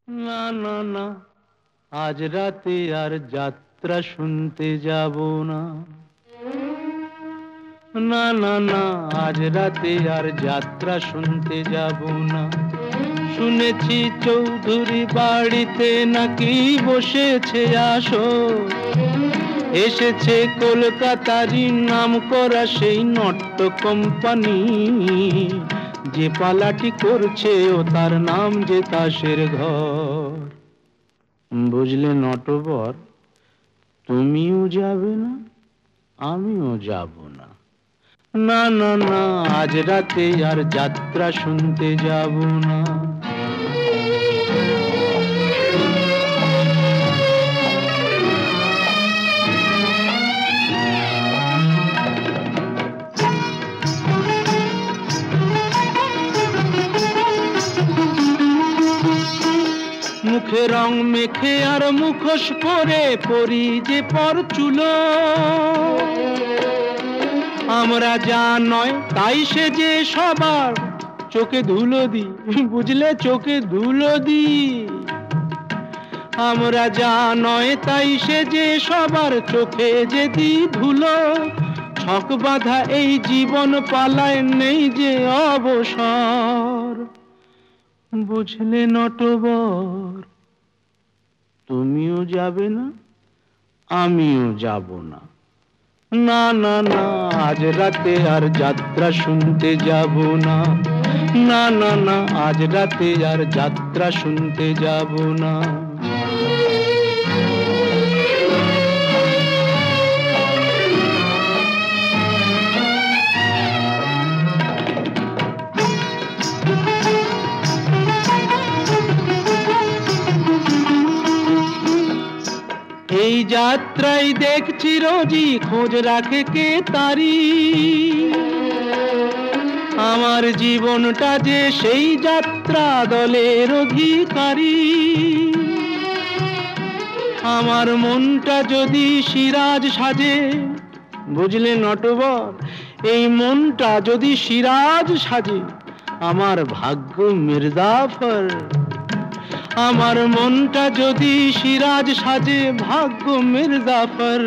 না না না, আজ রাতে আর যাত্রা শুনতে যাব না। না না না, আজ রাতে আর যাত্রা শুনতে যাব না। শুনেছি চৌধুরী বাড়িতে নাকি বসেছে আসর, এসেছে কলকাতারই নাম করা সেই নট্য কোম্পানি। যে পালাটি করছে ও তার নাম যে তাসের ঘর। বুঝলে নটবর, তুমিও যাবে না, আমিও যাব না। না না না, আজ রাতে আর যাত্রা শুনতে যাব না। মুখে রং মেখে আর মুখোশ পরে পরি যে পরচুলো, আমরা যা নয় তাই সে যে সবার চোখে ধুলো দি। বুঝলে, চোখে ধুলো দি। আমরা যা নয় তাই সে যে সবার চোখে যে দি ধুলো। ছক বাঁধা এই জীবন পালায় নেই যে অবসর। বুঝলে নটবর, তুমিও যাবে না, আমিও যাব না। না না না, আজ রাতে আর যাত্রা শুনতে যাব না। না না না, আজ রাতে আর যাত্রা শুনতে যাব না। এই যাত্রাই দেখছি রোজই খোঁজ রাখে কে তারি। আমার জীবনটা যে সেই যাত্রা দলের অধিকারী। আমার মনটা যদি সিরাজ সাজে, বুঝলে নটবর, এই মনটা যদি সিরাজ সাজে, আমার ভাগ্য মির্জাফর। আমার মনটা যদি সিরাজ সাজে, ভাগ্য মির্জাফর।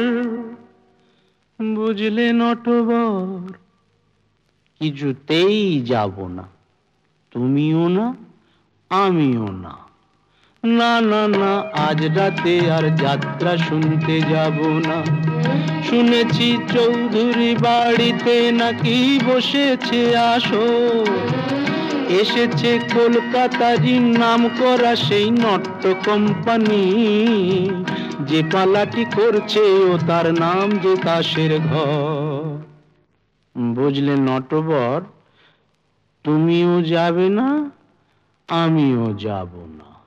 বুঝলে নটবর, কিছুতেই যাব না, তুমিও না, আমিও না। না না না, আজ রাতে আর যাত্রা শুনতে যাব না। শুনেছি চৌধুরী বাড়িতে নাকি বসেছে আসর, এসেছে কলকাতারই নাম করা সেই নট্য কোম্পানি। যে পালাটি করছে ও তার নাম যে তাসের ঘর। বুঝলে নটবর, তুমিও যাবে না, আমিও যাব না।